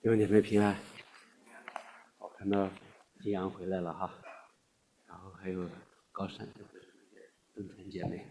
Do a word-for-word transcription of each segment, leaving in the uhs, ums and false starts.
弟兄姐妹平安。我看到吉阳回来了哈，然后还有高山邓晨姐妹。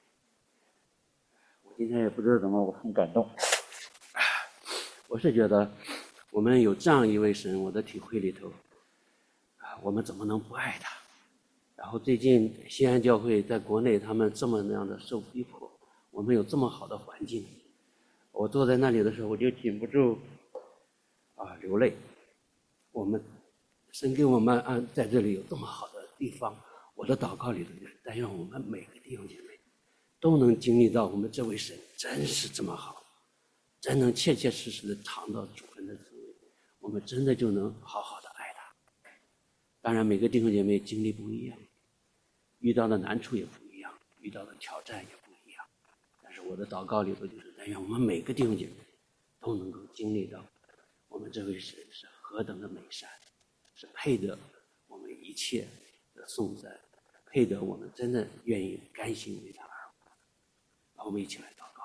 我今天也不知道怎么，我很感动。我是觉得我们有这样一位神，我的体会里头啊，我们怎么能不爱他？然后最近西安教会在国内他们这么那样的受逼迫，我们有这么好的环境，我坐在那里的时候我就禁不住啊流泪。我们神给我们安在这里有这么好的地方，我的祷告里头就是但愿我们每个弟兄姐妹都能经历到我们这位神真是这么好，真能切切实实的尝到主恩的滋味，我们真的就能好好的爱他。当然每个弟兄姐妹经历不一样，遇到的难处也不一样，遇到的挑战也不一样，但是我的祷告里头就是但愿我们每个弟兄姐妹都能够经历到我们这位神是何等的美善，是配得我们一切的颂赞，配得我们真的愿意甘心为他而活。让我们一起来祷告。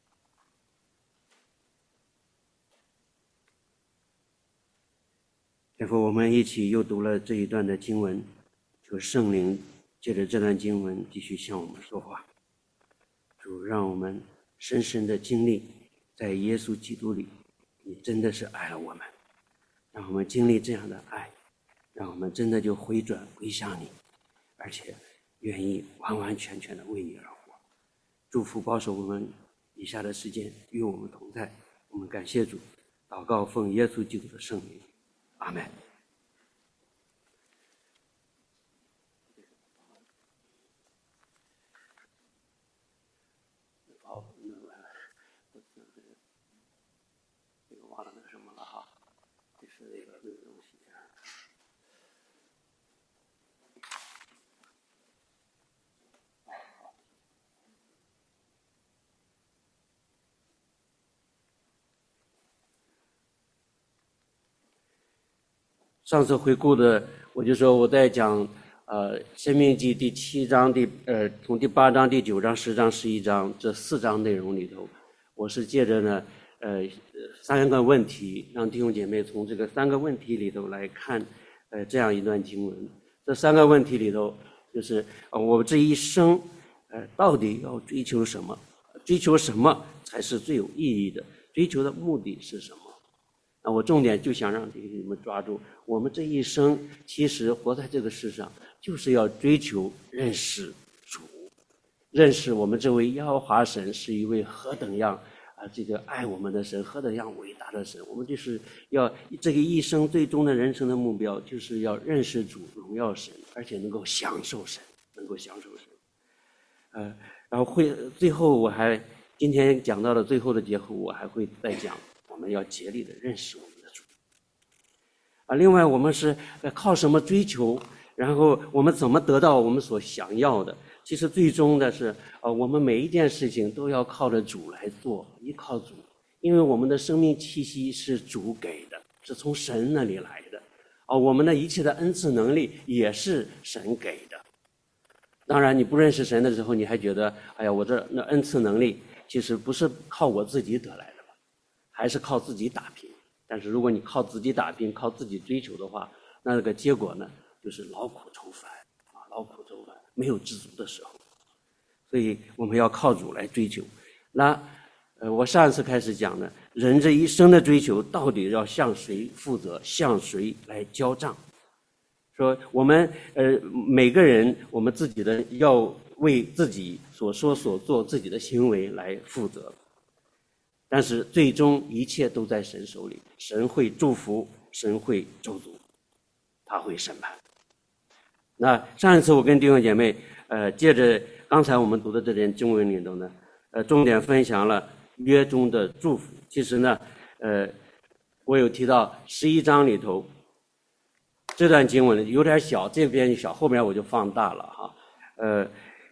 天父，我们一起又读了这一段的经文，求圣灵借着这段经文继续向我们说话。主，让我们深深的经历在耶稣基督里你真的是爱了我们，让我们经历这样的爱，让我们真的就回转归向你，而且愿意完完全全的为你而活。祝福保守我们以下的时间与我们同在，我们感谢主，祷告奉耶稣基督的圣名，阿们。忘了那个什么了哈，就是那个那个东西。上次回顾的，我就说我在讲呃《申命记》第七章第呃从第八章、第九章、十章、十一章这四章内容里头，我是借着呢呃三个问题，让弟兄姐妹从这个三个问题里头来看呃这样一段经文。这三个问题里头，就是呃我这一生呃到底要追求什么？追求什么才是最有意义的？追求的目的是什么？那我重点就想让弟兄们抓住，我们这一生其实活在这个世上，就是要追求认识主，认识我们这位耶和华神是一位何等样啊，这个爱我们的神，何等样伟大的神。我们就是要这个一生最终的人生的目标，就是要认识主，荣耀神，而且能够享受神，能够享受神。呃，然后会最后我还今天讲到的最后的结合，我还会再讲。我们要竭力的认识我们的主啊！另外，我们是靠什么追求？然后我们怎么得到我们所想要的？其实最终的是，呃，我们每一件事情都要靠着主来做，依靠主，因为我们的生命气息是主给的，是从神那里来的啊！我们的一切的恩赐能力也是神给的。当然，你不认识神的时候，你还觉得，哎呀，我这那恩赐能力其实不是靠我自己得来的。还是靠自己打拼，但是如果你靠自己打拼，靠自己追求的话，那个结果呢，就是劳苦愁烦啊，劳苦愁烦，没有知足的时候。所以我们要靠主来追求。那呃，我上一次开始讲呢，人这一生的追求到底要向谁负责，向谁来交账？说我们呃每个人，我们自己的要为自己所说所做自己的行为来负责。但是最终一切都在神手里，神会祝福，神会咒诅，他会审判。那上一次我跟弟兄姐妹呃借着刚才我们读的这点经文里头呢，呃重点分享了约中的祝福。其实呢呃我有提到十一章里头这段经文有点小，这边小，后面我就放大了哈。呃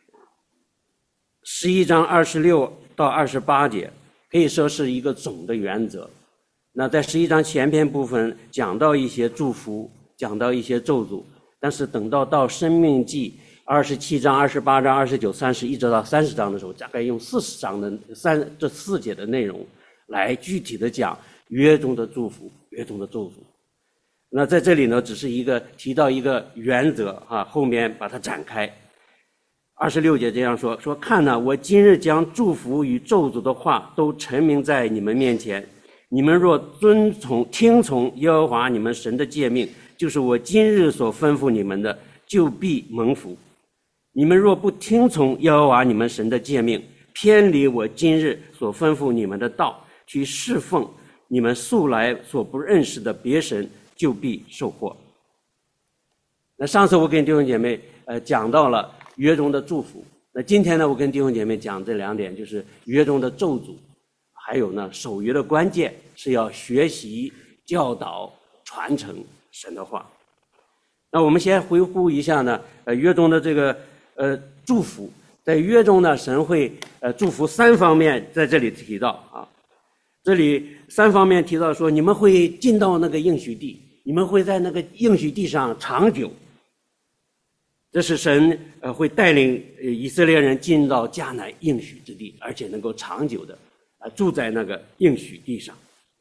十一章二十六到二十八节可以说是一个总的原则。那在十一章前篇部分讲到一些祝福，讲到一些咒诅，但是等到到申命记二十七章、二十八章、二十九、三十一直到三十章的时候，大概用四十章的三这四节的内容来具体的讲约中的祝福、 约中的咒诅。那在这里呢，只是一个提到一个原则啊，后面把它展开。二十六节这样说：说看哪，我今日将祝福与咒诅的话都陈明在你们面前。你们若遵从听从耶和华你们神的诫命，就是我今日所吩咐你们的，就必蒙福。你们若不听从耶和华你们神的诫命，偏离我今日所吩咐你们的道，去侍奉你们素来所不认识的别神，就必受祸。那上次我跟弟兄姐妹呃讲到了约中的祝福，那今天呢，我跟弟兄姐妹讲这两点，就是约中的咒诅，还有呢守约的关键是要学习、教导、传承神的话。那我们先回顾一下呢，呃约中的这个呃祝福，在约中呢，神会呃祝福三方面，在这里提到啊，这里三方面提到说，你们会进到那个应许地，你们会在那个应许地上长久。这是神呃会带领以色列人进到迦南应许之地，而且能够长久的啊住在那个应许地上。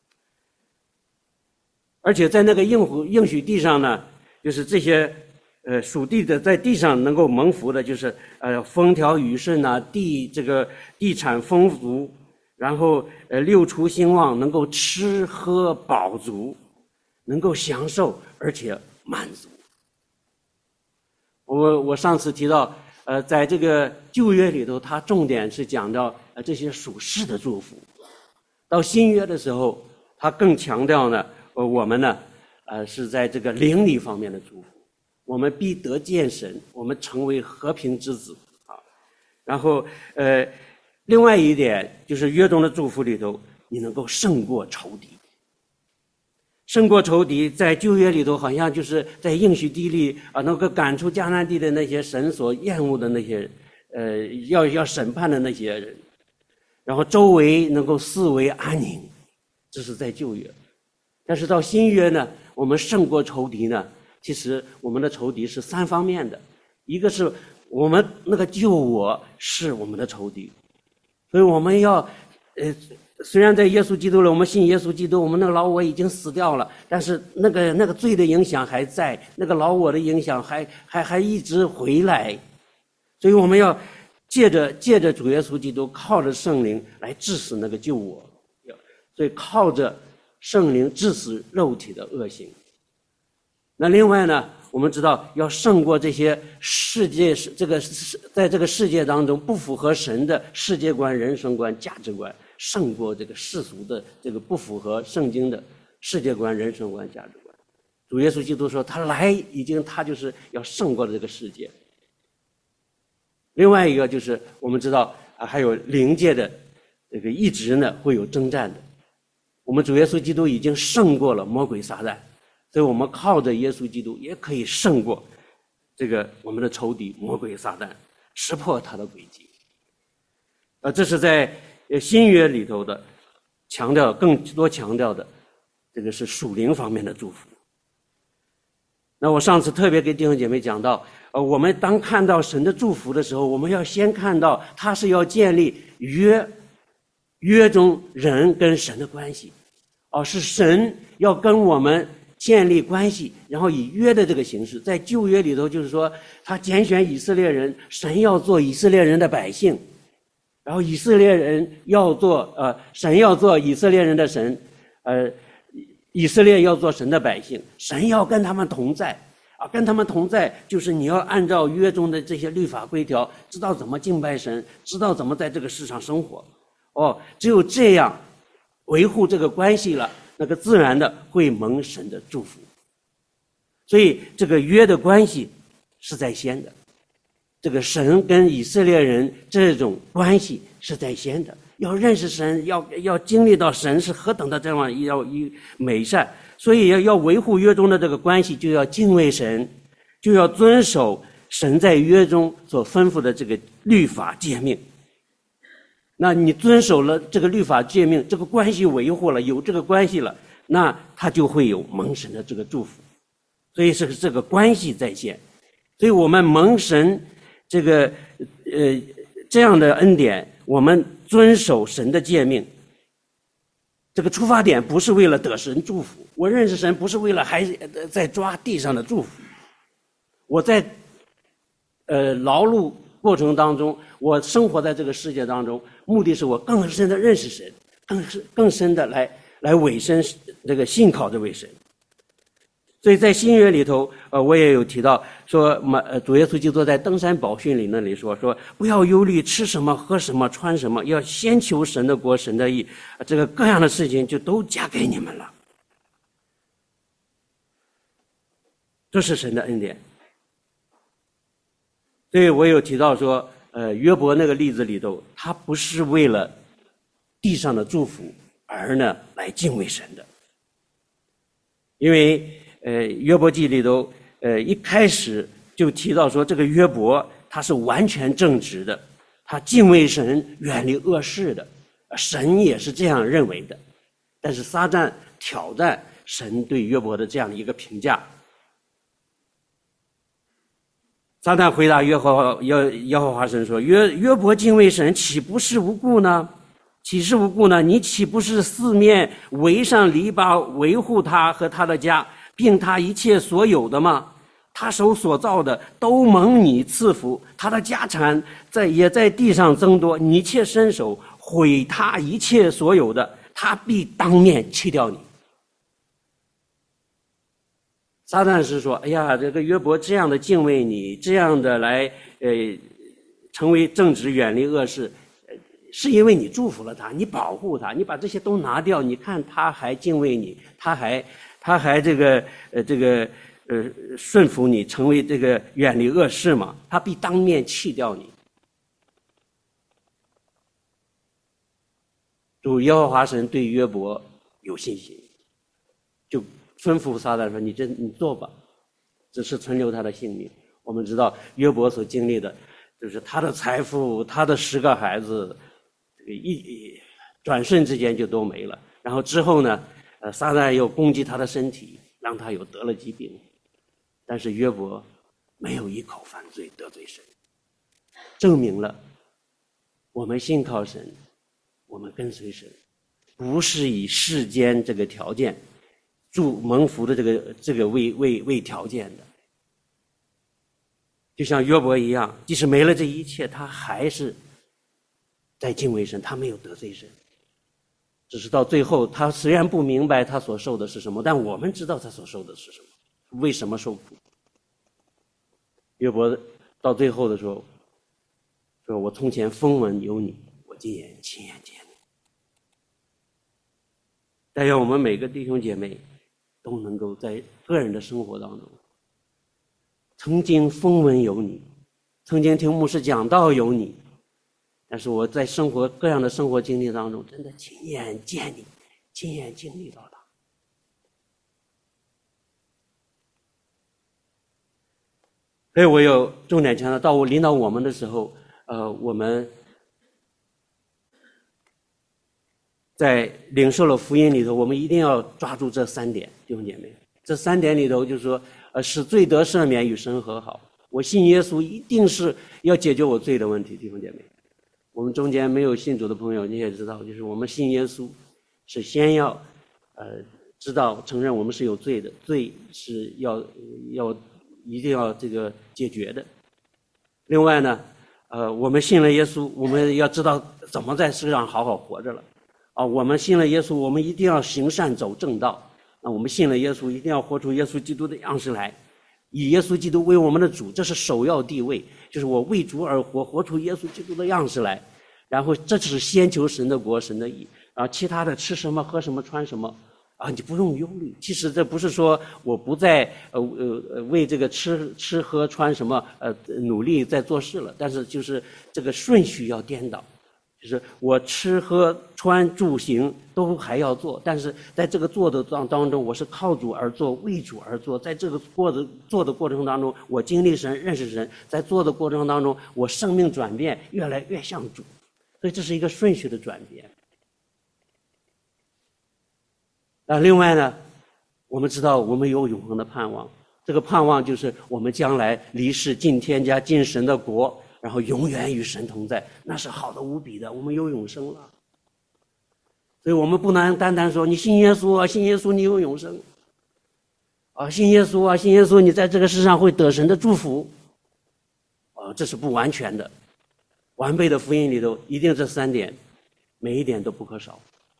而且在那个应应许地上呢，就是这些呃属地的在地上能够蒙福的，就是呃风调雨顺啊，地这个地产丰足，然后呃六畜兴旺，能够吃喝饱足，能够享受而且满足。我我上次提到，呃，在这个旧约里头，它重点是讲到呃这些属世的祝福；到新约的时候，它更强调呢，呃，我们呢，呃，是在这个灵里方面的祝福，我们必得见神，我们成为和平之子啊。然后，呃，另外一点就是约中的祝福里头，你能够胜过仇敌。胜过仇敌，在旧约里头好像就是在应许地里啊，能够赶出迦南地的那些神所厌恶的那些呃要要审判的那些人，然后周围能够四围安宁，这是在旧约。但是到新约呢，我们胜过仇敌呢，其实我们的仇敌是三方面的，一个是我们那个救我是我们的仇敌，所以我们要呃。虽然在耶稣基督了，我们信耶稣基督，我们那个老我已经死掉了，但是那个那个罪的影响还在，那个老我的影响还还还一直回来，所以我们要借着借着主耶稣基督，靠着圣灵来治死那个救我，所以靠着圣灵治死肉体的恶行。那另外呢，我们知道要胜过这些世界这个在这个世界当中不符合神的世界观、人生观、价值观。胜过这个世俗的这个不符合圣经的世界观、人生观、价值观。主耶稣基督说，他来已经，他就是要胜过了这个世界。另外一个就是我们知道啊，还有灵界的这个一直呢会有征战的。我们主耶稣基督已经胜过了魔鬼撒旦，所以我们靠着耶稣基督也可以胜过这个我们的仇敌魔鬼撒旦，识破他的诡计。啊，这是在新约里头的强调，更多强调的这个是属灵方面的祝福。那我上次特别给弟兄姐妹讲到，呃，我们当看到神的祝福的时候，我们要先看到他是要建立约约中人跟神的关系，哦，是神要跟我们建立关系，然后以约的这个形式，在旧约里头就是说，他拣选以色列人，神要做以色列人的百姓。然后以色列人要做呃，神要做以色列人的神，呃，以色列要做神的百姓，神要跟他们同在啊，跟他们同在就是你要按照约中的这些律法规条，知道怎么敬拜神，知道怎么在这个世上生活。哦，只有这样维护这个关系了，那个自然的会蒙神的祝福。所以这个约的关系是在先的。这个神跟以色列人这种关系是在先的，要认识神，要要经历到神是何等的这样要一美善，所以要要维护约中的这个关系，就要敬畏神，就要遵守神在约中所吩咐的这个律法诫命。那你遵守了这个律法诫命，这个关系维护了，有这个关系了，那他就会有蒙神的这个祝福。所以是这个关系在先，所以我们蒙神这个呃这样的恩典，我们遵守神的诫命， 这个出发点不是为了得神祝福，我认识神不是为了还在抓地上的祝福。我在呃劳碌过程当中，我生活在这个世界当中，目的是我更深的认识神，更是更深的来来委身这个信靠这位神。所以在新约里头，呃，我也有提到说，呃，主耶稣基督在登山宝训里那里说说，不要忧虑吃什么、喝什么、穿什么，要先求神的国、神的义，这个各样的事情就都加给你们了。这是神的恩典。所以我有提到说，呃，约伯那个例子里头，他不是为了地上的祝福而呢来敬畏神的，因为呃，约伯记里头，呃，一开始就提到说，这个约伯他是完全正直的，他敬畏神，远离恶事的，神也是这样认为的。但是撒旦挑战神对约伯的这样的一个评价。撒旦回答约和华耶耶和华神说：“约约伯敬畏神，岂不是无故呢？岂是无故呢？你岂不是四面围上篱笆，维护他和他的家？”并他一切所有的吗？他手所造的都蒙你赐福，他的家产在也在地上增多，你切伸手毁他一切所有的，他必当面弃掉你。撒旦是说：“哎呀，这个约伯这样的敬畏你，这样的来呃成为正直，远离恶事，是因为你祝福了他，你保护他，你把这些都拿掉，你看他还敬畏你，他还。”他还这个呃这个呃顺服你，成为这个远离恶事嘛？他必当面弃掉你。主耶和华神对约伯有信心，就吩咐撒旦说：“你这你做吧，只是存留他的性命。”我们知道约伯所经历的，就是他的财富，他的十个孩子，这个一转瞬之间就都没了。然后之后呢？呃，撒旦又攻击他的身体，让他有得了疾病，但是约伯没有一口犯罪得罪神，证明了我们信靠神，我们跟随神，不是以世间这个条件祝蒙福的这个这个为为为条件的。就像约伯一样，即使没了这一切，他还是在敬畏神，他没有得罪神。只是到最后，他虽然不明白他所受的是什么，但我们知道他所受的是什么，为什么受苦。约伯到最后的时候说：“我从前风闻有你，我今也亲眼见你。”但愿我们每个弟兄姐妹都能够在个人的生活当中，曾经风闻有你，曾经听牧师讲道有你，但是我在生活各样的生活经历当中，真的亲眼见你，亲眼经历到它。所以我有重点强调，到我领导我们的时候，呃，我们在领受了福音里头，我们一定要抓住这三点，弟兄姐妹。这三点里头就是说，呃，使罪得赦免，与神和好。我信耶稣，一定是要解决我罪的问题，弟兄姐妹。我们中间没有信主的朋友，你也知道，就是我们信耶稣是先要呃知道承认我们是有罪的，罪是要要一定要这个解决的。另外呢，呃，我们信了耶稣，我们要知道怎么在世上好好活着了。啊，我们信了耶稣，我们一定要行善走正道。啊，我们信了耶稣，一定要活出耶稣基督的样式来，以耶稣基督为我们的主，这是首要地位。就是我为主而活，活出耶稣基督的样式来。然后这只是先求神的国，神的义，然后其他的吃什么喝什么穿什么啊，你不用忧虑。其实这不是说我不再呃呃为这个吃吃喝穿什么呃努力在做事了，但是就是这个顺序要颠倒，就是我吃喝穿住行都还要做，但是在这个做的当当中，我是靠主而做，为主而做。在这个过的做的过程当中，我经历神，认识神，在做的过程当中，我生命转变，越来越像主。所以这是一个顺序的转变。啊，另外呢，我们知道我们有永恒的盼望，这个盼望就是我们将来离世进天家进神的国，然后永远与神同在，那是好的无比的，我们有永生了。 所以我们不能单单说你信耶稣啊，信耶稣你有永生啊，信耶稣啊，信耶稣你在这个世上会得神的祝福啊，这是不完全的。完备的福音里头一定这三点每一点都不可少。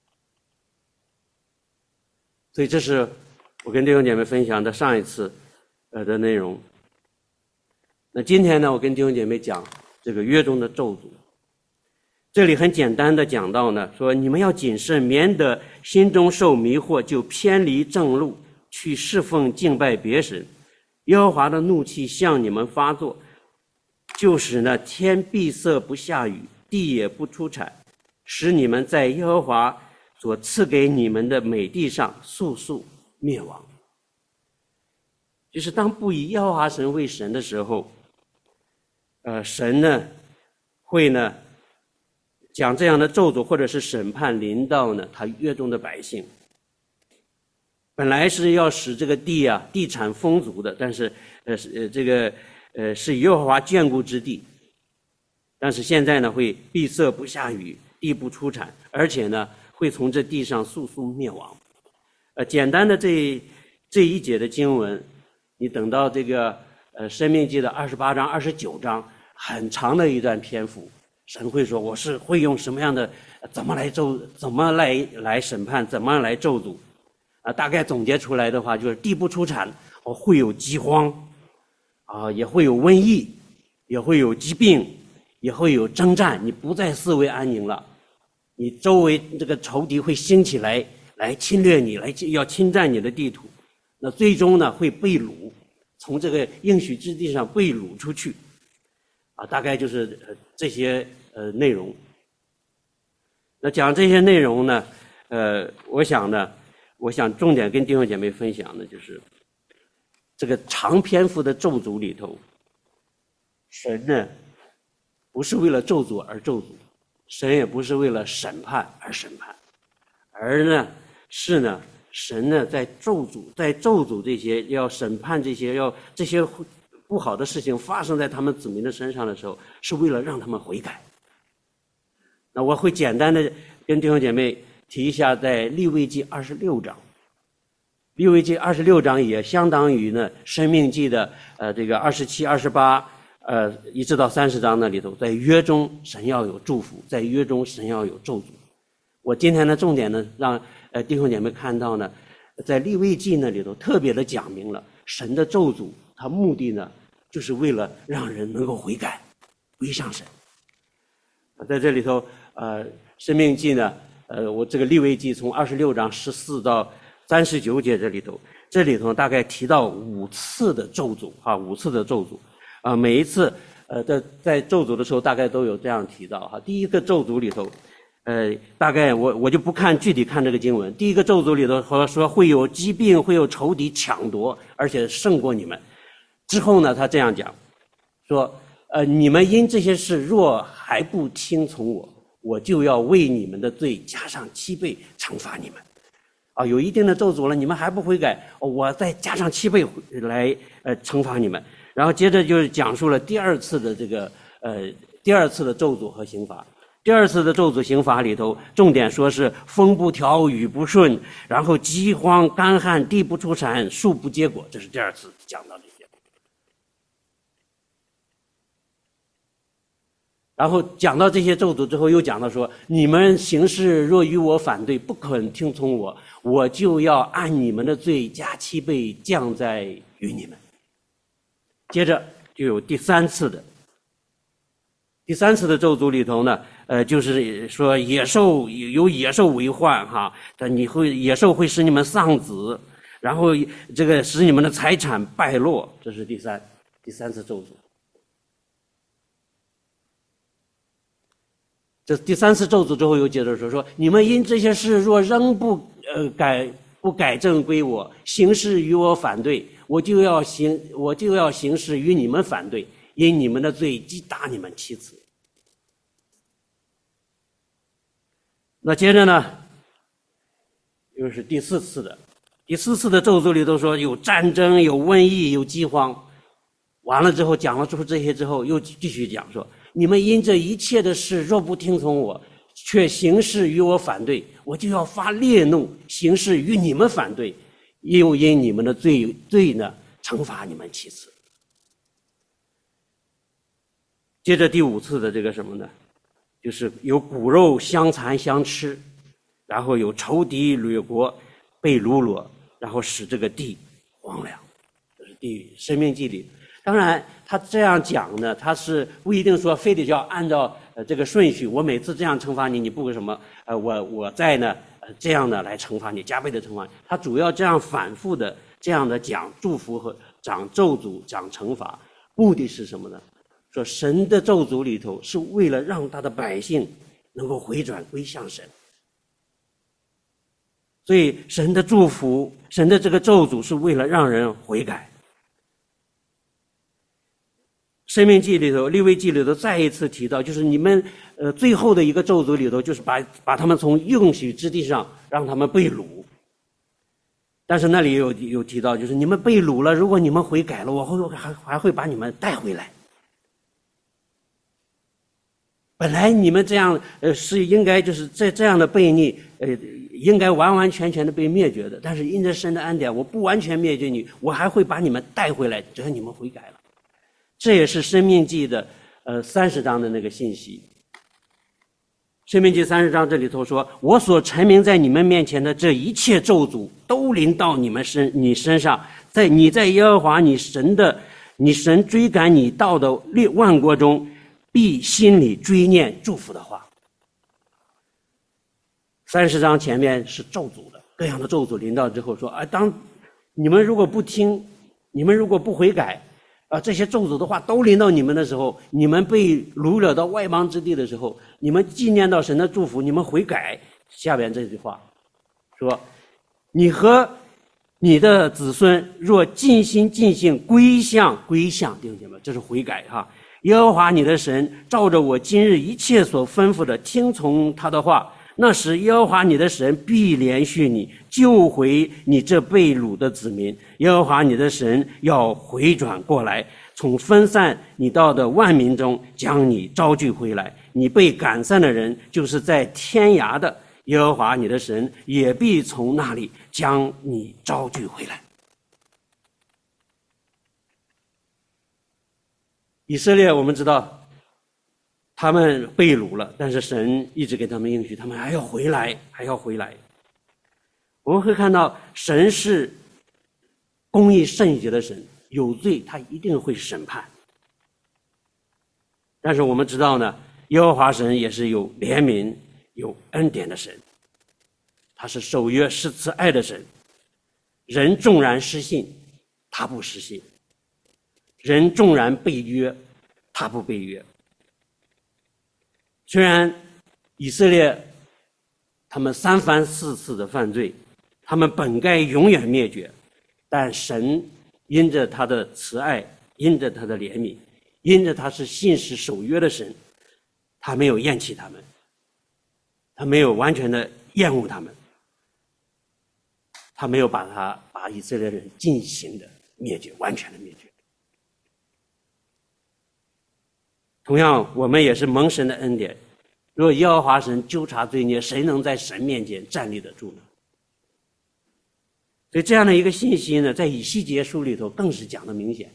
所以这是我跟弟兄姐妹分享的上一次呃的内容。那今天呢，我跟弟兄姐妹讲这个约中的咒诅。这里很简单的讲到呢，说你们要谨慎，免得心中受迷惑，就偏离正路，去侍奉敬拜别神。耶和华的怒气向你们发作，就使呢天闭塞不下雨，地也不出产，使你们在耶和华所赐给你们的美地上速速灭亡。就是当不以耶和华神为神的时候，呃，神呢会呢讲这样的咒诅或者是审判临到呢他约中的百姓。本来是要使这个地啊地产丰足的，但是呃呃这个呃是耶和华眷顾之地，但是现在呢会闭塞不下雨，地不出产，而且呢会从这地上速速灭亡。呃，简单的这这一节的经文，你等到这个呃申命记的二十八章、二十九章，很长的一段篇幅，神会说我是会用什么样的怎么来咒怎么来来审判，怎么来咒诅啊？大概总结出来的话，就是地不出产，哦，会有饥荒啊，也会有瘟疫，也会有疾病，也会有征战，你不再四围安宁了，你周围这个仇敌会兴起来，来侵略你，来要侵占你的地土，那最终呢会被掳，从这个应许之地上被掳出去，啊，大概就是呃这些呃内容。那讲这些内容呢，呃，我想呢，我想重点跟弟兄姐妹分享的就是这个长篇幅的咒诅里头，神呢不是为了咒诅而咒诅，神也不是为了审判而审判，而呢是呢神呢在咒诅在咒诅这些要审判这些要这些不好的事情发生在他们子民的身上的时候，是为了让他们悔改。那我会简单的跟弟兄姐妹提一下，在利未记二十六章，利未记二十六章也相当于呢申命记的呃这个二十七、二十八呃一直到三十章那里头，在约中神要有祝福，在约中神要有咒诅。我今天的重点呢，让呃弟兄姐妹看到呢，在利未记那里头特别的讲明了神的咒诅，它目的呢就是为了让人能够悔改，归向神。在这里头，呃，申命记呢，呃，我这个利未记从二十六章十四到三十九节这里头，这里头大概提到五次的咒诅啊，五次的咒诅啊、呃，每一次呃在在咒诅的时候，大概都有这样提到哈。第一个咒诅里头，呃，大概我我就不看具体看这个经文。第一个咒诅里头说说会有疾病，会有仇敌抢夺，而且胜过你们。之后呢，他这样讲，说。呃，你们因这些事若还不听从我，我就要为你们的罪加上七倍惩罚你们。啊，有一定的咒诅了，你们还不悔改，哦、我再加上七倍来呃惩罚你们。然后接着就是讲述了第二次的这个呃第二次的咒诅和刑罚。第二次的咒诅刑罚里头，重点说是风不调，雨不顺，然后饥荒、干旱，地不出产，树不结果，这是第二次讲到的。然后讲到这些咒诅之后，又讲到说，你们行事若与我反对，不肯听从我，我就要按你们的罪加七倍降在于你们。接着就有第三次的第三次的咒诅里头呢，呃，就是说野兽有野兽为患哈，你会野兽会使你们丧子，然后这个使你们的财产败落，这是第三第三次咒诅。这第三次咒诅之后，又接着说说你们因这些事若仍不呃改不改正归我，行事与我反对，我就要行我就要行事与你们反对，因你们的罪击打你们七次。那接着呢，又是第四次的第四次的咒诅里头说有战争、有瘟疫、有饥荒。完了之后讲了出这些之后，又继续讲说。你们因这一切的事若不听从我， 却行事与我反对，我就要发烈怒，行事与你们反对，又因你们的罪罪呢，惩罚你们七次。接着第五次的这个什么呢？就是有骨肉相残相吃，然后有仇敌掠国被掳掠，然后使这个地荒凉。这是第申命记里。当然他这样讲呢，他是不一定说非得要按照呃这个顺序，我每次这样惩罚你，你不什么呃我我再呢呃这样的来惩罚你，加倍的惩罚你。他主要这样反复的这样的讲祝福和讲咒诅讲惩罚，目的是什么呢？说神的咒诅里头是为了让他的百姓能够回转归向神，所以神的祝福，神的这个咒诅是为了让人悔改。申命记里头利未记里头再一次提到，就是你们呃最后的一个咒诅里头，就是把把他们从应许之地上让他们被掳。但是那里有有提到，就是你们被掳了，如果你们悔改了，我会还还会把你们带回来。本来你们这样呃是应该就是在这样的悖逆呃应该完完全全的被灭绝的，但是因着神的恩典，我不完全灭绝你，我还会把你们带回来，只要你们悔改了。这也是申命记的呃三十章的那个信息。申命记三十章这里头说，我所陈明在你们面前的这一切咒诅都临到你们身你身上，在你在耶和华你神的你神追赶你到的列万国中，必心里追念祝福的话。三十章前面是咒诅的，各样的咒诅临到之后说，啊，当你们如果不听，你们如果不悔改啊，这些咒诅的话都临到你们的时候，你们被掳了到外邦之地的时候，你们纪念到神的祝福，你们悔改。下边这句话说，你和你的子孙若尽心尽性归向归向，弟兄姐妹，这是悔改哈。耶和华你的神照着我今日一切所吩咐的听从他的话，那时耶和华你的神必怜恤你，救回你这被掳的子民。耶和华你的神要回转过来，从分散你到的万民中将你招聚回来。你被赶散的人，就是在天涯的，耶和华你的神也必从那里将你招聚回来。以色列我们知道他们被掳了，但是神一直给他们应许，他们还要回来，还要回来。我们会看到神是公义圣洁的神，有罪他一定会审判。但是我们知道呢，耶和华神也是有怜悯有恩典的神，他是守约施慈爱的神。人纵然失信，他不失信；人纵然背约，他不背约。虽然以色列他们三番四次的犯罪，他们本该永远灭绝，但神因着他的慈爱，因着他的怜悯，因着他是信实守约的神，他没有厌弃他们，他没有完全的厌恶他们，他没有把他把以色列人进行的灭绝，完全的灭绝。同样我们也是蒙神的恩典，若耶和华神纠察罪孽，谁能在神面前站立得住呢？所以这样的一个信息呢，在以西结书里头更是讲得明显。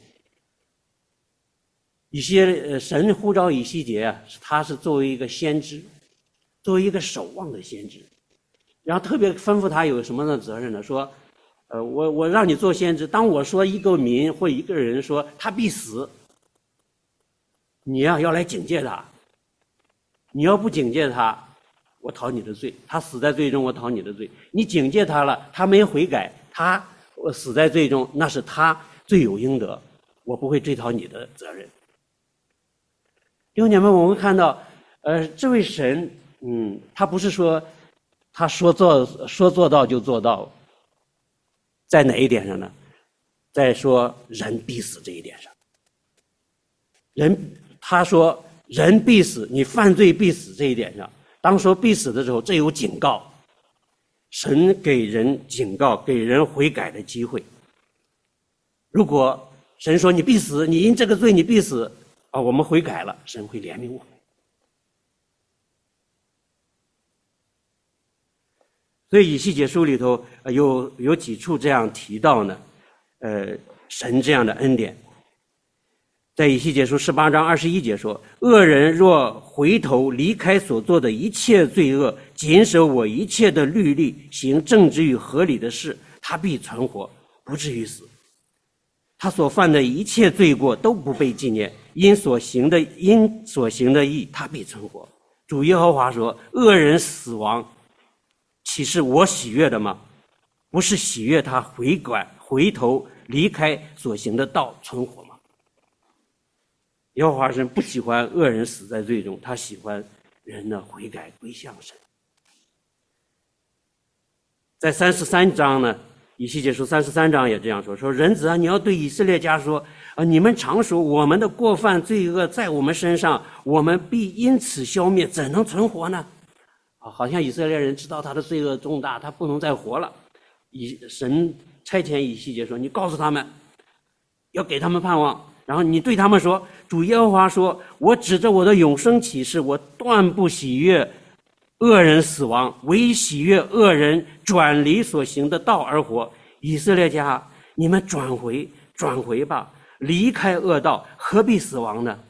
以西呃神呼召以西结啊，他是作为一个先知，作为一个守望的先知，然后特别吩咐他有什么的责任呢？说呃我我让你做先知，当我说一个民或一个人说他必死，你呀、啊、要来警戒他，你要不警戒他，我讨你的罪，他死在罪中，我讨你的罪。你警戒他了，他没悔改，他我死在罪中，那是他罪有应得，我不会追讨你的责任。弟兄姐妹，我们看到呃这位神嗯他不是说他说做说做到就做到，在哪一点上呢？在说人必死这一点上。人他说人必死，你犯罪必死这一点上，当说必死的时候，这有警告，神给人警告，给人悔改的机会。如果神说你必死，你因这个罪你必死啊，我们悔改了，神会怜悯我们。 所以以西结书里头呃有有几处这样提到呢，呃，神这样的恩典。在以西结书十八章二十一节说：“恶人若回头离开所做的一切罪恶，谨守我一切的律例，行正直与合理的事，他必存活，不至于死。他所犯的一切罪过都不被纪念，因所行的因所行的义，他必存活。”主耶和华说：“恶人死亡，岂是我喜悦的吗？不是喜悦他回转回头离开所行的道存活吗？”耶和华神不喜欢恶人死在罪中，他喜欢人的悔改归向神。在三十三章呢，以西结书三十三章也这样说：“说人子啊，你要对以色列家说啊，你们常说我们的过犯罪恶在我们身上，我们必因此消灭，怎能存活呢？”啊，好像以色列人知道他的罪恶重大，他不能再活了。以神差遣以西结说：“你告诉他们，要给他们盼望。”然后你对他们说：“主耶和华说，我指着我的永生启示，我断不喜悦恶人死亡，唯喜悦恶人转离所行的道而活。以色列家，你们转回转回吧，离开恶道，何必死亡呢？”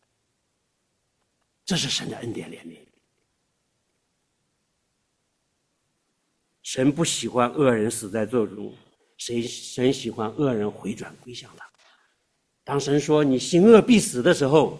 这是神的恩典怜悯。神不喜欢恶人死在罪中，神神喜欢恶人回转归向他。当神说你行恶必死的时候，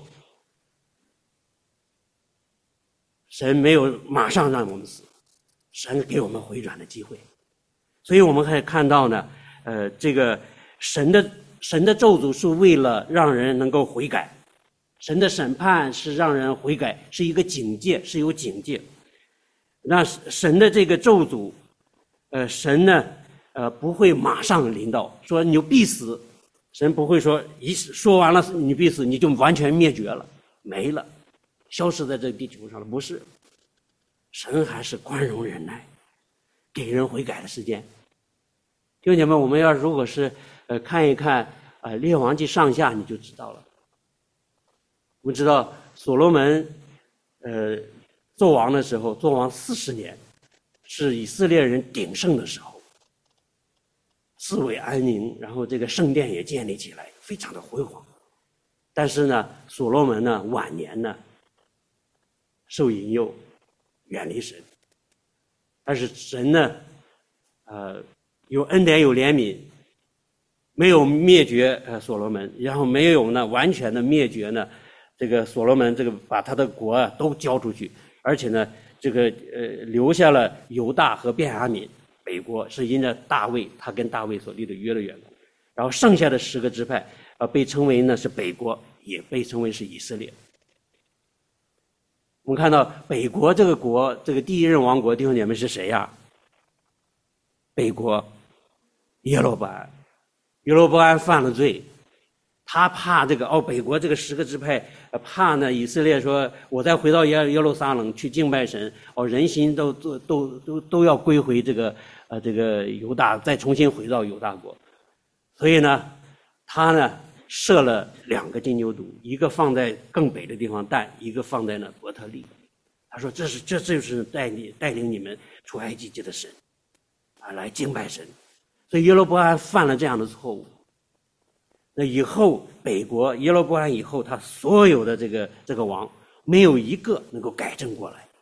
神没有马上让我们死，神给我们回转的机会。所以我们可以看到呢，呃，这个神的神的咒诅是为了让人能够悔改，神的审判是让人悔改，是一个警戒，是有警戒。那神的这个咒诅，呃，神呢，呃，不会马上临到，说你必死。神不会说一说完了你必死，你就完全灭绝了，没了，消失在这个地球上了。不是，神还是宽容忍耐，给人悔改的时间。弟兄姐妹，我们要如果是呃看一看呃列王记上下，你就知道了。我们知道所罗门呃做王的时候，做王四十年，是以色列人鼎盛的时候。四围安宁，然后这个圣殿也建立起来，非常的辉煌。但是呢，所罗门呢晚年呢受引诱，远离神。但是神呢，呃，有恩典有怜悯，没有灭绝呃所罗门，然后没有呢完全的灭绝呢这个所罗门这个把他的国啊都交出去，而且呢这个呃留下了犹大和便雅悯。北国是因着大卫，他跟大卫所立的约的缘故，然后剩下的十个支派，呃，被称为呢是北国，也被称为是以色列。我们看到北国这个国，这个第一任王国弟兄姐妹是谁呀？北国耶罗波安，耶罗波安犯了罪，他怕这个哦，北国这个十个支派怕呢以色列说，我再回到耶耶路撒冷去敬拜神，哦，人心都都都都都要归回这个。呃，这个犹大再重新回到犹大国，所以呢，他呢设了两个金牛犊，一个放在更北的地方但，一个放在呢伯特利。他说：“这是这就是带领带领你们出埃及记的神，啊，来敬拜神。”所以耶罗波安犯了这样的错误。那以后北国耶罗波安以后，他所有的这个这个王没有一个能够改正过来。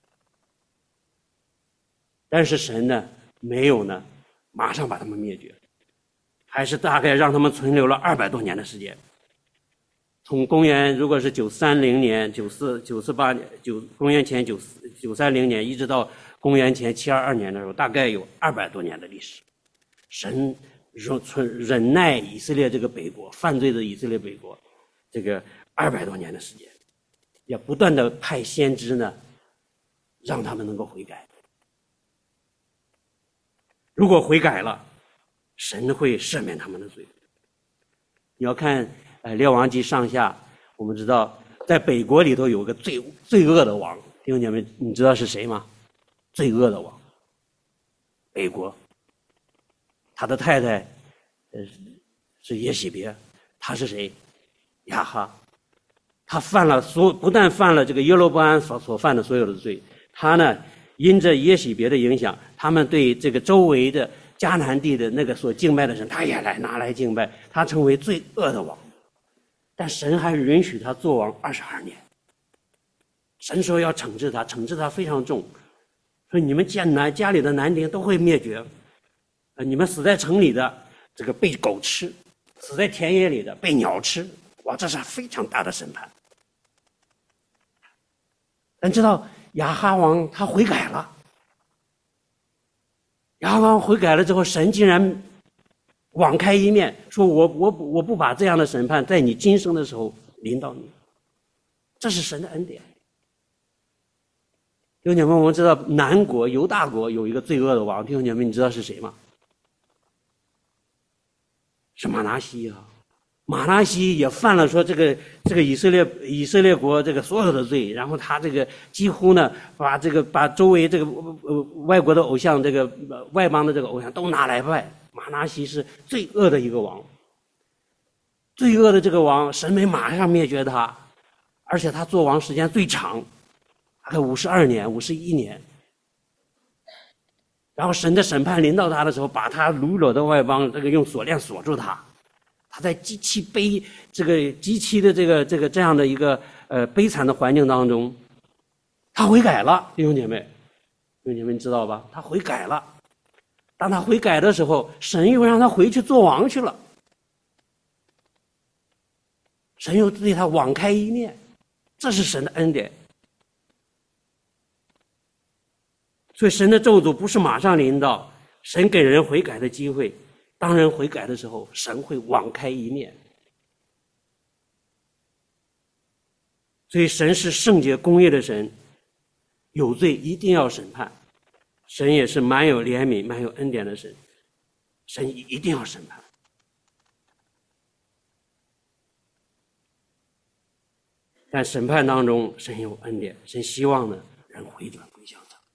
但是神呢？没有呢，马上把他们灭绝，还是大概让他们存留了二百多年的时间。从公元如果是九三零年、九四九四八年、九公元前九四九三零年，一直到公元前七二二年的时候，大概有二百多年的历史。神忍忍耐以色列这个北国犯罪的以色列北国，这个二百多年的时间，也不断的派先知呢，让他们能够悔改。如果悔改了，神会赦免他们的罪。你要看呃列王记上下，我们知道在北国里头有个最罪恶的王，弟兄姐妹，你知道是谁吗？罪恶的王，北国，他的太太呃是耶洗别，他是谁？亚哈。他犯了所不但犯了这个耶罗波安所所犯的所有的罪，他呢因着耶洗别的影响，他们对这个周围的迦南地的那个所敬拜的神，他也来拿来敬拜，他成为罪恶的王。但神还允许他做王二十二年。神说要惩治他，惩治他非常重，说你们家南家里的男丁都会灭绝，呃，你们死在城里的这个被狗吃，死在田野里的被鸟吃，哇，这是非常大的审判。但知道亚哈王他悔改了，亚哈王悔改了之后，神竟然网开一面，说我我我不把这样的审判在你今生的时候临到你，这是神的恩典。弟兄姐妹，我们知道南国犹大国有一个罪恶的王，弟兄姐妹，你知道是谁吗？是马拿西啊。马拿西也犯了说这个这个以色列以色列国这个所有的罪，然后他这个几乎呢把这个把周围这个呃外国的偶像，这个外邦的这个偶像都拿来拜。马拿西是最恶的一个王，罪恶的这个王，神没马上灭绝他，而且他做王时间最长，大概五十二年、五十一年。然后神的审判临到他的时候，把他掳掠的外邦这个用锁链锁住他。他在极其悲这个极其的这个这个这样的一个呃悲惨的环境当中，他悔改了，弟兄姐妹，弟兄姐妹知道吧？他悔改了。当他悔改的时候，神又让他回去做王去了。神又对他网开一面，这是神的恩典。所以神的咒诅不是马上临到，神给人悔改的机会。当人悔改的时候，神会网开一面。所以神是圣洁公义的神，有罪一定要审判。神也是满有怜悯、满有恩典的神，神一定要审判。但审判当中，神有恩典，神希望呢人回转归向他。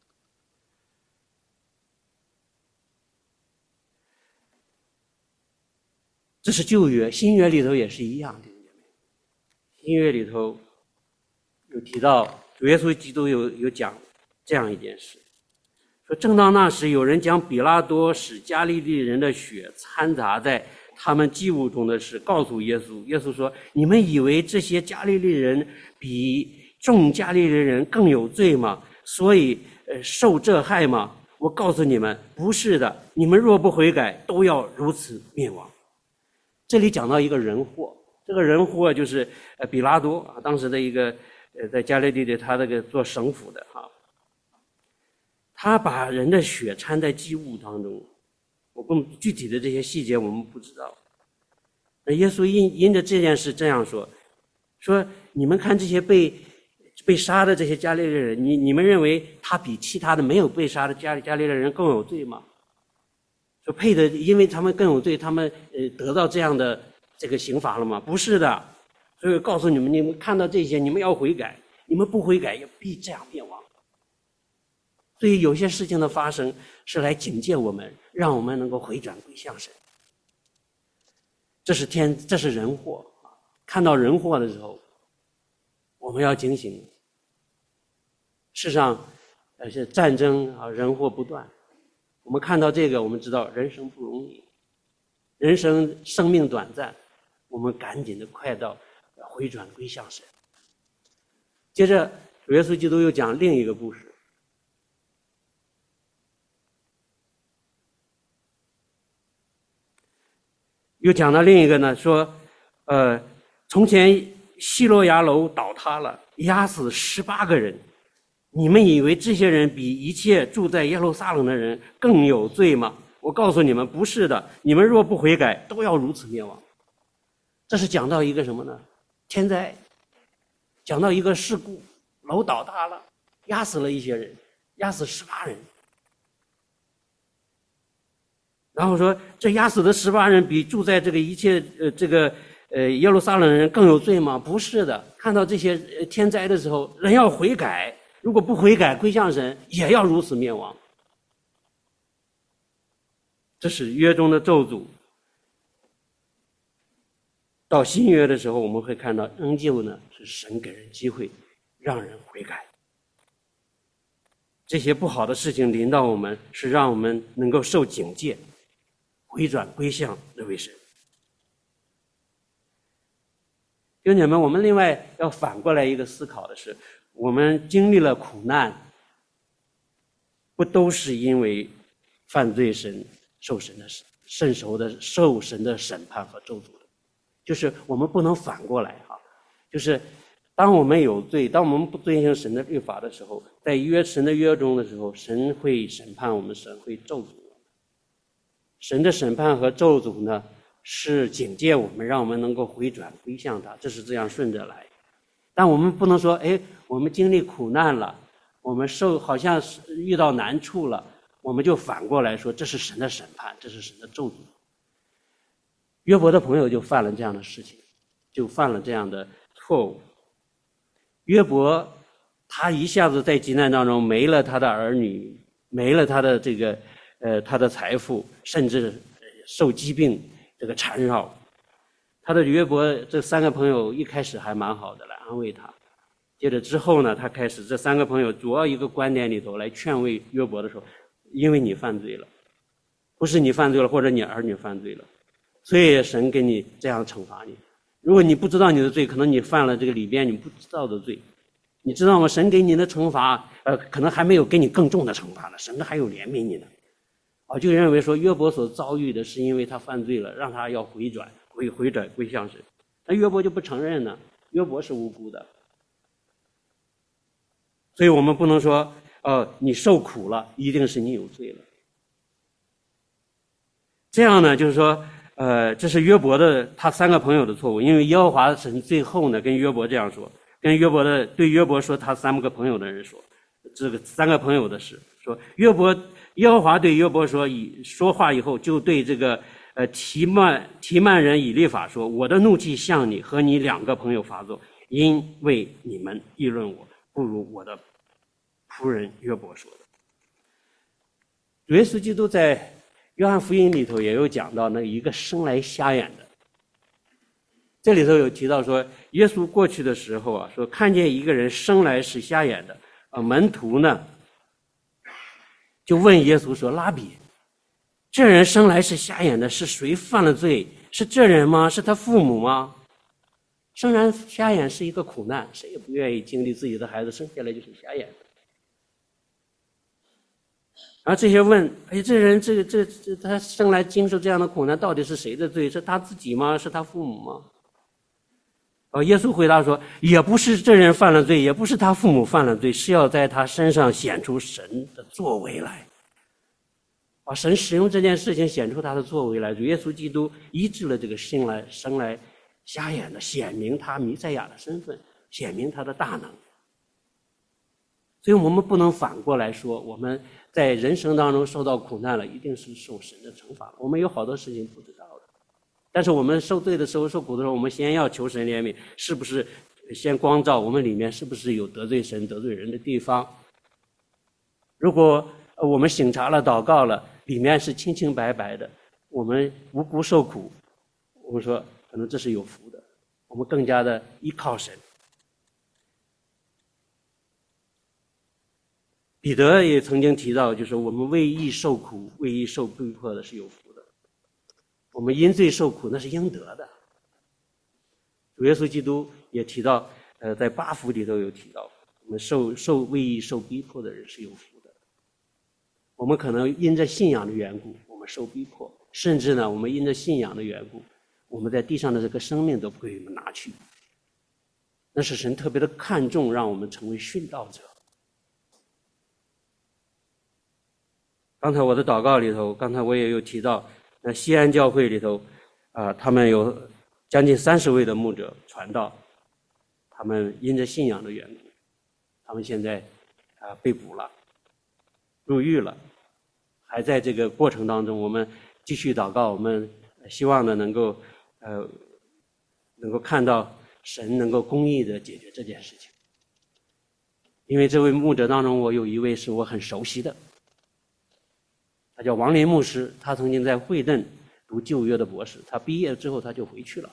这是旧约，新约里头也是一样的。新约里头有提到，主耶稣基督有有讲这样一件事，说正当那时，有人将比拉多使加利利人的血掺杂在他们祭物中的事告诉耶稣。耶稣说：“你们以为这些加利利人比众加利利人更有罪吗？所以呃受这害吗？我告诉你们，不是的。你们若不悔改，都要如此灭亡。”这里讲到一个人祸，这个人祸就是呃比拉多啊，当时的一个呃在加利利的他这个做省府的啊，他把人的血掺在祭物当中，我更具体的这些细节我们不知道。那耶稣因因着这件事这样说，说你们看这些被被杀的这些加利利人，你你们认为他比其他的没有被杀的加加利利人更有罪吗？说配的，因为他们更有罪，他们呃得到这样的这个刑罚了吗？不是的。所以告诉你们，你们看到这些，你们要悔改，你们不悔改也必这样灭亡。所以有些事情的发生是来警戒我们，让我们能够回转归向神。这是天，这是人祸啊！看到人祸的时候，我们要警醒。世上呃是战争啊，人祸不断。我们看到这个，我们知道人生不容易，人生生命短暂，我们赶紧的快到回转归向神。接着主耶稣基督又讲另一个故事，又讲到另一个呢，说呃从前希罗亚楼倒塌了，压死十八个人，你们以为这些人比一切住在耶路撒冷的人更有罪吗？我告诉你们，不是的。你们若不悔改，都要如此灭亡。这是讲到一个什么呢？天灾，讲到一个事故，楼倒塌了，压死了一些人，压死十八人。然后说，这压死的十八人比住在这个一切呃这个呃耶路撒冷人更有罪吗？不是的。看到这些天灾的时候，人要悔改。如果不悔改归向神，也要如此灭亡。这是约中的咒诅。到新约的时候，我们会看到仍旧呢是神给人机会让人悔改。 这些不好的事情临到我们，是让我们能够受警戒，回转归向这位神。弟兄们，我们另外要反过来一个思考的是，我们经历了苦难，不都是因为犯罪神受神的圣受的受神的审判和咒诅的？就是我们不能反过来哈，就是当我们有罪，当我们不遵行神的律法的时候，在约神的约中的时候，神会审判我们，神会咒诅我们。神的审判和咒诅呢，是警戒我们，让我们能够回转归向他，这是这样顺着来。但我们不能说，哎，我们经历苦难了，我们受好像是遇到难处了，我们就反过来说这是神的审判，这是神的咒诅。约伯的朋友就犯了这样的事情，就犯了这样的错误。约伯他一下子在急难当中没了他的儿女，没了他的这个呃他的财富，甚至受疾病这个缠绕。他的约伯这三个朋友一开始还蛮好的，来安慰他。接着之后呢，他开始这三个朋友主要一个观点里头来劝慰约伯的时候，因为你犯罪了，不是你犯罪了，或者你儿女犯罪了，所以神给你这样惩罚你。如果你不知道你的罪，可能你犯了这个里边你不知道的罪，你知道吗？神给你的惩罚，呃，可能还没有给你更重的惩罚呢，神还有怜悯你呢。啊，就认为说约伯所遭遇的是因为他犯罪了，让他要回转，回回转归向神。那约伯就不承认呢，约伯是无辜的。所以我们不能说，呃，你受苦了，一定是你有罪了。这样呢，就是说，呃，这是约伯的他三个朋友的错误，因为耶和华神最后呢跟约伯这样说，跟约伯的对约伯说他三个朋友的人说，这个三个朋友的事，说约伯耶和华对约伯说，以说话以后就对这个呃提曼提曼人以利法说，我的怒气向你和你两个朋友发作，因为你们议论我，不如我的仆人约伯说的。主耶稣基督在约翰福音里头也有讲到那一个生来瞎眼的，这里头有提到说，耶稣过去的时候啊，说看见一个人生来是瞎眼的，啊，门徒呢就问耶稣说：“拉比，这人生来是瞎眼的，是谁犯了罪？是这人吗？是他父母吗？”生然瞎眼是一个苦难，谁也不愿意经历自己的孩子生下来就是瞎眼的。然后这些问，哎，这人这个这这他生来经受这样的苦难，到底是谁的罪？是他自己吗？是他父母吗？哦，耶稣回答说，也不是这人犯了罪，也不是他父母犯了罪，是要在他身上显出神的作为来。啊，神使用这件事情显出他的作为来，主耶稣基督医治了这个生来生来瞎眼的，显明他弥赛亚的身份，显明他的大能。所以我们不能反过来说，我们在人生当中受到苦难了，一定是受神的惩罚了。我们有好多事情不知道的，但是我们受罪的时候、受苦的时候，我们先要求神怜悯，是不是先光照我们里面是不是有得罪神、得罪人的地方？如果我们省察了、祷告了，里面是清清白白的，我们无辜受苦，我们说可能这是有福的，我们更加的依靠神。彼得也曾经提到，就是我们为义受苦、为义受逼迫的是有福的，我们因罪受苦那是应得的。主耶稣基督也提到，呃，在八福里头有提到，我们受受为义受逼迫的人是有福的。我们可能因着信仰的缘故，我们受逼迫，甚至呢，我们因着信仰的缘故，我们在地上的这个生命都不给我们拿去。那是神特别的看重，让我们成为殉道者。刚才我的祷告里头，刚才我也有提到，那西安教会里头，啊、呃，他们有将近三十位的牧者传道，他们因着信仰的缘故，他们现在啊、呃、被捕了，入狱了，还在这个过程当中，我们继续祷告，我们希望呢能够呃能够看到神能够公义的解决这件事情。因为这位牧者当中，我有一位是我很熟悉的。他叫王林牧师，他曾经在惠顿读旧约的博士，他毕业之后他就回去了。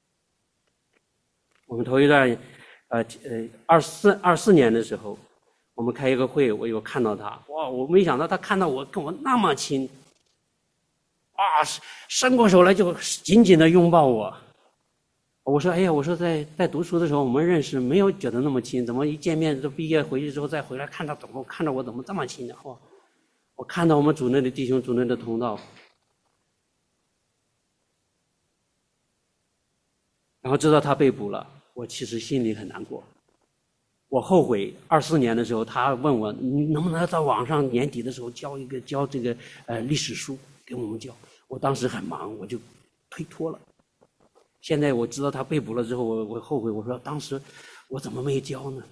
我们头一段，呃呃，二四二四年的时候， 我们开一个会，我有看到他，哇，我没想到他看到我跟我那么亲，啊，伸过手来就紧紧的拥抱我。我说，哎呀，我说在在读书的时候我们认识，没有觉得那么亲，怎么一见面就毕业回去之后再回来看到怎么看着我怎么这么亲呢？哇，我看到我们组内的弟兄组内的同道，然后知道他被捕了，我其实心里很难过。我后悔二四年的时候，他问我你能不能在网上年底的时候交一个交这个呃历史书给我们交。我当时很忙，我就推脱了。现在我知道他被捕了之后，我我后悔，我说当时我怎么没交呢？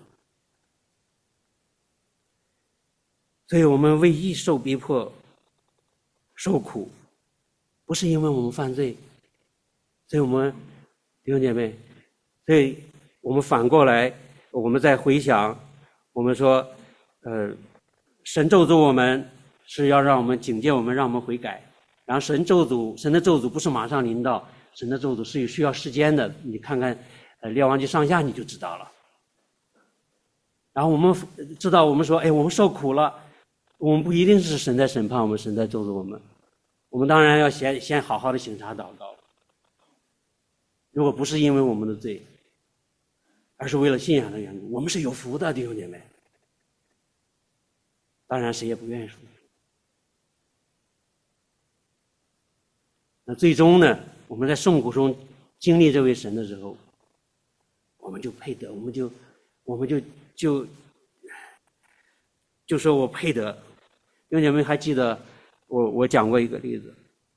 所以我们为义受逼迫、受苦，不是因为我们犯罪，所以我们弟兄姐妹，所以我们反过来。我们在回想，我们说，呃，神咒诅我们是要让我们警戒我们，让我们悔改。然后神咒诅，神的咒诅不是马上临到，神的咒诅是需要时间的。你看看，呃，《列王纪》上下你就知道了。然后我们知道，我们说，哎，我们受苦了，我们不一定是神在审判我们，神在咒诅我们。我们当然要先先好好的省察祷告。如果不是因为我们的罪，而是为了信仰的缘故，我们是有福的，弟兄姐妹。当然，谁也不愿意说。那最终呢，我们在受苦中经历这位神的时候，我们就配得，我们就，我们就就就说我配得。弟兄姐妹还记得我我讲过一个例子，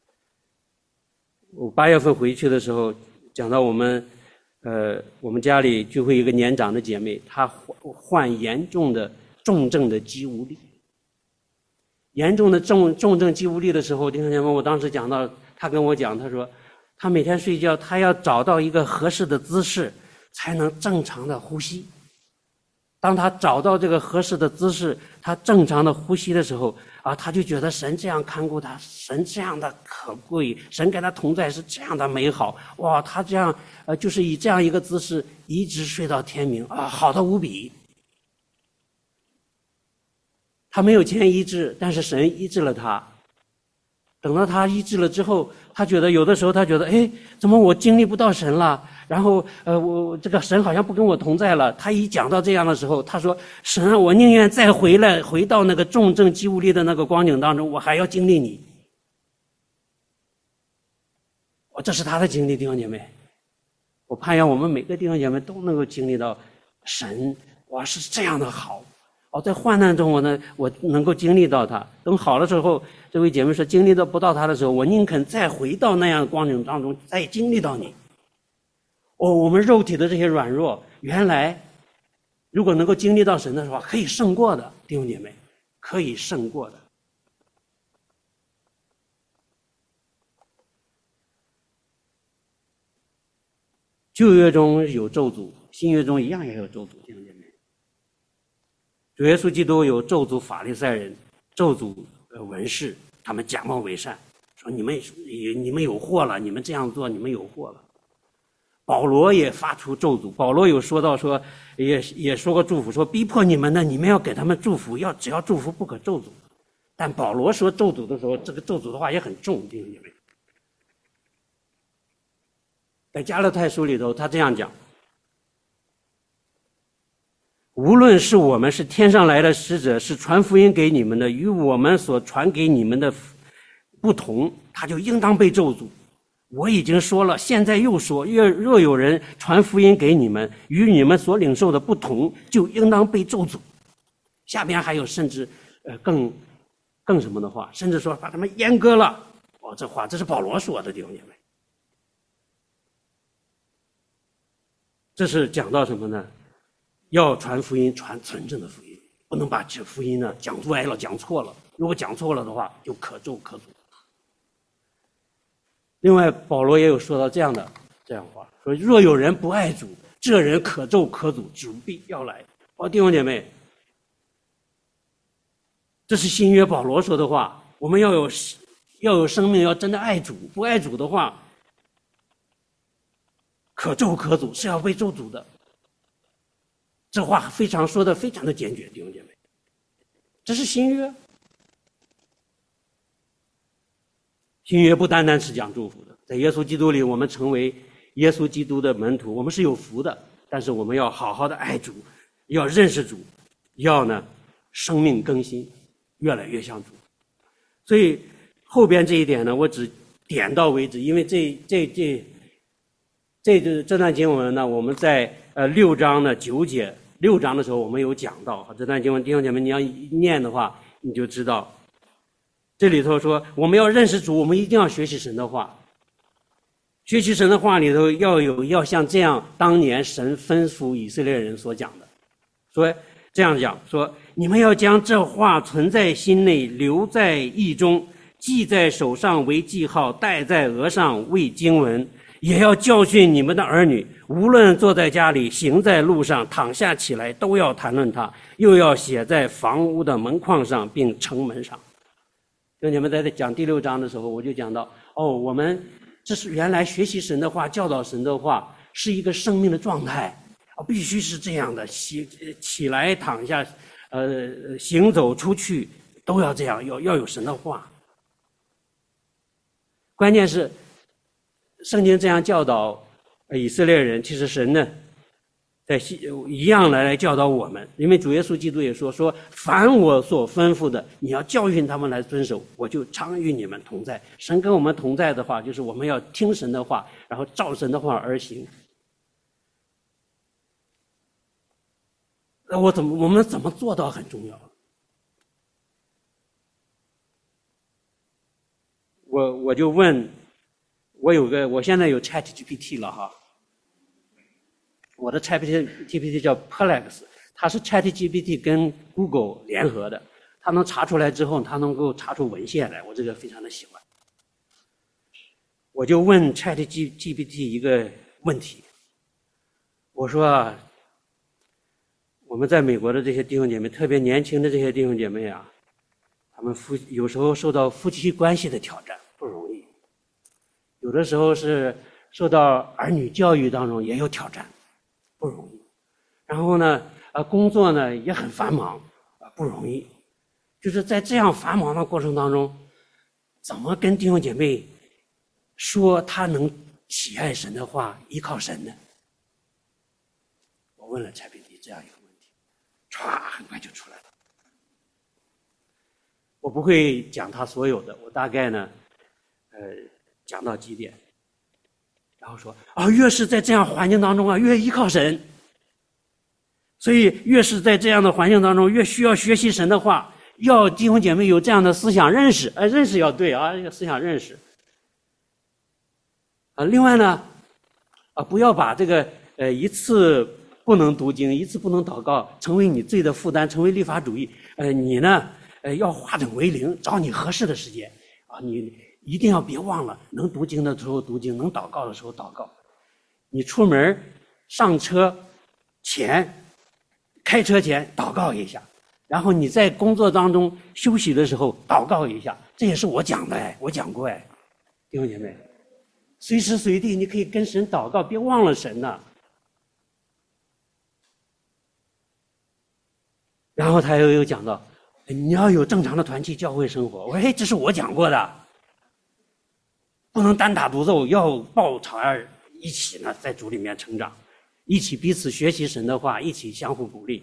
我八月份回去的时候讲到我们。呃，我们家里就会有一个年长的姐妹，她患患严重的重症的肌无力。严重的重重症肌无力的时候，弟兄姐妹，我当时讲到，她跟我讲，她说，她每天睡觉，她要找到一个合适的姿势，才能正常的呼吸。当她找到这个合适的姿势，她正常的呼吸的时候，啊，她就觉得神这样看顾她，神这样的可贵，神跟她同在是这样的美好，哇，她这样呃，就是以这样一个姿势一直睡到天明啊，好的无比。她没有钱医治，但是神医治了她。等到她医治了之后，她觉得有的时候她觉得，哎，怎么我经历不到神了？然后呃，我这个神好像不跟我同在了。她一讲到这样的时候，她说：“神啊，我宁愿再回来，回到那个重症肌无力的那个光景当中，我还要经历你。”哦，这是她的经历，弟兄姐妹。我盼望我们每个弟兄姐妹都能够经历到神，哇，是这样的好。哦，在患难中我呢，我能够经历到他。等好了之后，这位姐妹说经历到不到他的时候，我宁肯再回到那样的光景当中，再经历到你。哦，我们肉体的这些软弱，原来如果能够经历到神的话，可以胜过的，弟兄姐妹，可以胜过的。旧约中有咒诅，新约中一样也有咒诅，弟兄姐妹。主耶稣基督有咒诅法利赛人，咒诅文士，他们假冒伪善，说你们你们有祸了，你们这样做，你们有祸了。保罗也发出咒诅，保罗有说到说，也也说过祝福，说逼迫你们的，你们要给他们祝福，要只要祝福不可咒诅。但保罗说咒诅的时候，这个咒诅的话也很重，弟兄姐妹。在加勒泰书里头，他这样讲。无论是我们是天上来的使者，是传福音给你们的，与我们所传给你们的不同，他就应当被咒诅。我已经说了，现在又说，若若有人传福音给你们，与你们所领受的不同，就应当被咒诅。下边还有甚至呃更更什么的话，甚至说把他们阉割了。哦，这话这是保罗说的，弟兄姐妹。这是讲到什么呢？要传福音，传纯正的福音，不能把这福音呢讲歪了、讲错了。如果讲错了的话，就可咒可诅。另外，保罗也有说到这样的这样话，说若有人不爱主，这人可咒可诅，主必要来。哦，弟兄姐妹，这是新约保罗说的话。我们要有要有生命，要真的爱主。不爱主的话，可咒可诅，是要被咒诅的。这话非常说的非常的坚决，弟兄姐妹。 这是新约。新约不单单是讲祝福的，在耶稣基督里，我们成为耶稣基督的门徒，我们是有福的。但是我们要好好的爱主，要认识主，要呢生命更新，越来越像主。所以后边这一点呢，我只点到为止，因为这这这这这这段经文呢，我们在呃六章的九节六章的时候，我们有讲到这段经文，弟兄姐妹，你要念的话，你就知道。这里头说，我们要认识主，我们一定要学习神的话。学习神的话里头要有要像这样，当年神吩咐以色列人所讲的，说这样讲说，你们要将这话存在心内，留在意中，记在手上为记号，戴在额上为经文，也要教训你们的儿女，无论坐在家里，行在路上，躺下起来，都要谈论它，又要写在房屋的门框上，并城门上。就你们在讲第六章的时候，我就讲到，哦，我们这是原来学习神的话，教导神的话，是一个生命的状态，哦，必须是这样的，起起来躺下，呃，行走出去都要这样，要要有神的话。关键是，圣经这样教导以色列人，其实神呢，在一样来来教导我们，因为主耶稣基督也说说，凡我所吩咐的，你要教训他们来遵守，我就常与你们同在。神跟我们同在的话，就是我们要听神的话，然后照神的话而行。那我怎么我们怎么做到很重要。我我就问，我有个我现在有 Chat G P T 了哈。我的 Chat G P T 叫 Plex， 它是 Chat G P T 跟 Google 联合的，它能查出来之后，它能够查出文献来，我这个非常的喜欢。我就问 Chat G P T 一个问题，我说，我们在美国的这些弟兄姐妹，特别年轻的这些弟兄姐妹啊，他们夫有时候受到夫妻关系的挑战，不容易；有的时候是受到儿女教育当中也有挑战。不容易，然后呢，呃，工作呢也很繁忙，啊，不容易。就是在这样繁忙的过程当中，怎么跟弟兄姐妹说他能喜爱神的话，依靠神呢？我问了 C P T 这样一个问题，唰，很快就出来了。我不会讲他所有的，我大概呢，呃，讲到几点。然后说啊，越是在这样环境当中啊，越依靠神。所以越是在这样的环境当中，越需要学习神的话，要弟兄姐妹有这样的思想认识，哎，认识要对啊，这个思想认识。啊，另外呢，啊，不要把这个呃一次不能读经，一次不能祷告，成为你罪的负担，成为律法主义。呃，你呢，呃，要化整为零，找你合适的时间啊，你。一定要别忘了，能读经的时候读经，能祷告的时候祷告。你出门上车前、开车前祷告一下，然后你在工作当中休息的时候祷告一下。这也是我讲的哎，我讲过哎，弟兄姐妹，随时随地你可以跟神祷告，别忘了神呐。然后他又有讲到，你要有正常的团契教会生活。我说，嘿，这是我讲过的。不能单打独斗，要抱场儿一起呢，在主里面成长，一起彼此学习神的话，一起相互鼓励。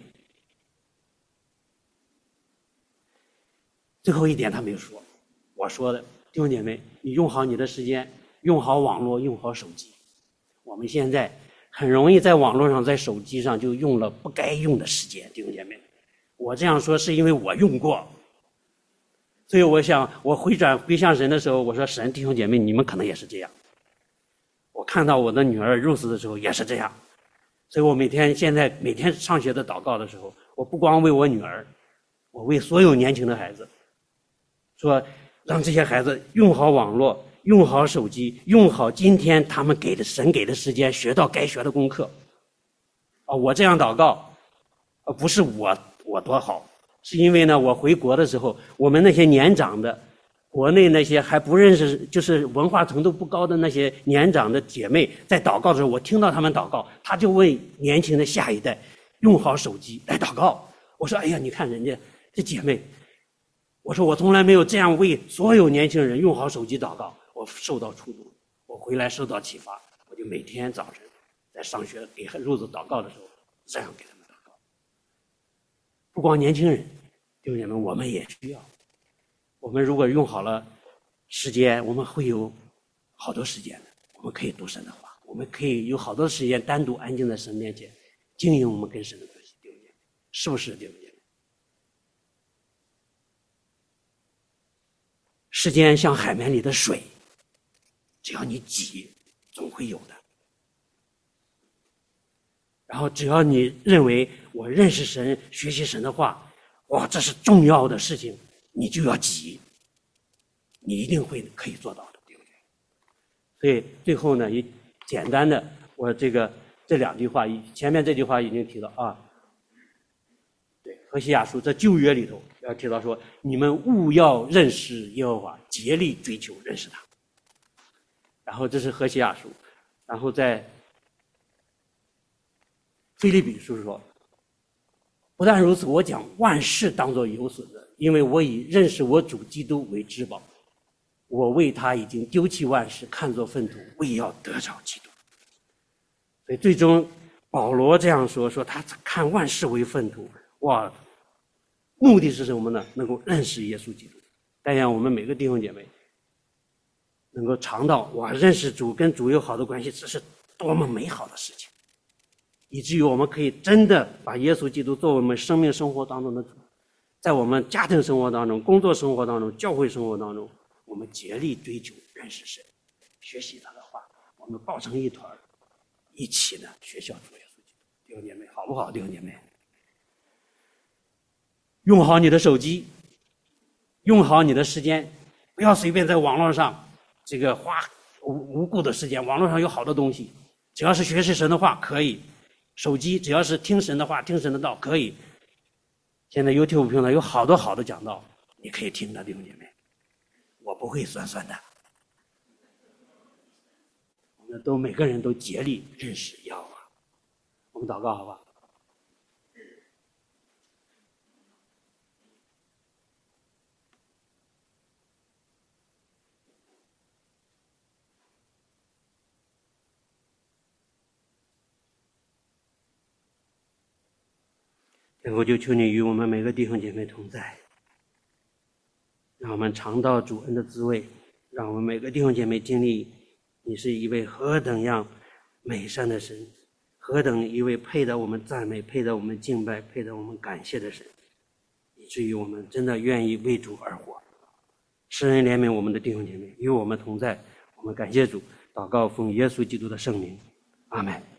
最后一点他没有说，我说的，弟兄姐妹，你用好你的时间，用好网络，用好手机。我们现在很容易在网络上，在手机上就用了不该用的时间，弟兄姐妹。我这样说是因为我用过。所以我想，我回转归向神的时候，我说神，弟兄姐妹，你们可能也是这样。我看到我的女儿入死的时候也是这样，所以我每天现在每天上学的祷告的时候，我不光为我女儿，我为所有年轻的孩子，说让这些孩子用好网络，用好手机，用好今天他们给的神给的时间，学到该学的功课。啊，我这样祷告，啊，不是我我多好。是因为呢，我回国的时候，我们那些年长的，国内那些还不认识，就是文化程度不高的那些年长的姐妹，在祷告的时候，我听到他们祷告，他就为年轻的下一代用好手机来祷告。我说，哎呀，你看人家这姐妹，我说我从来没有这样为所有年轻人用好手机祷告，我受到触动，我回来受到启发，我就每天早晨在上学给褥子祷告的时候，这样给他们祷告。不光年轻人，弟兄姐妹，我们也需要。我们如果用好了时间，我们会有好多时间的，我们可以读神的话，我们可以有好多时间单独安静在神面前经营我们跟神的关系，弟兄姐妹，是不是弟兄姐妹？时间像海绵里的水，只要你挤，总会有的。然后只要你认为我认识神、学习神的话，哇，这是重要的事情，你就要挤，你一定会可以做到的，对不对？所以最后呢，也简单的，我这个这两句话，前面这句话已经提到啊，对，何西阿书在旧约里头要提到说，你们务要认识耶和华，竭力追求认识他。然后这是何西阿书，然后在腓立比书说，不但如此，我讲万事当作有损的，因为我以认识我主基督为至宝，我为他已经丢弃万事，看作粪土，为要得着基督。所以最终保罗这样说，说他看万事为粪土，哇，目的是什么呢？能够认识耶稣基督。但愿我们每个弟兄姐妹能够尝到，哇，认识主跟主有好的关系，这是多么美好的事情，以至于我们可以真的把耶稣基督作为我们生命生活当中的主，在我们家庭生活当中、工作生活当中、教会生活当中，我们竭力追求认识神，学习他的话，我们抱成一团，一起呢学效主耶稣基督。弟兄姐妹，好不好？弟兄姐妹，用好你的手机，用好你的时间，不要随便在网络上这个花无无故的时间。网络上有好多东西，只要是学习神的话可以，手机只要是听神的话、听神的道可以。现在 YouTube 平台有好多好的讲道，你可以听的，弟兄姐妹。我不会酸酸的，我们都每个人都竭力认识耶和华。我们祷告好不好？然后就求你与我们每个弟兄姐妹同在，让我们尝到主恩的滋味，让我们每个弟兄姐妹经历你是一位何等样美善的神，何等一位配得我们赞美、配得我们敬拜、配得我们感谢的神，以至于我们真的愿意为主而活。施恩怜悯我们的弟兄姐妹，与我们同在，我们感谢主，祷告奉耶稣基督的圣名，阿们。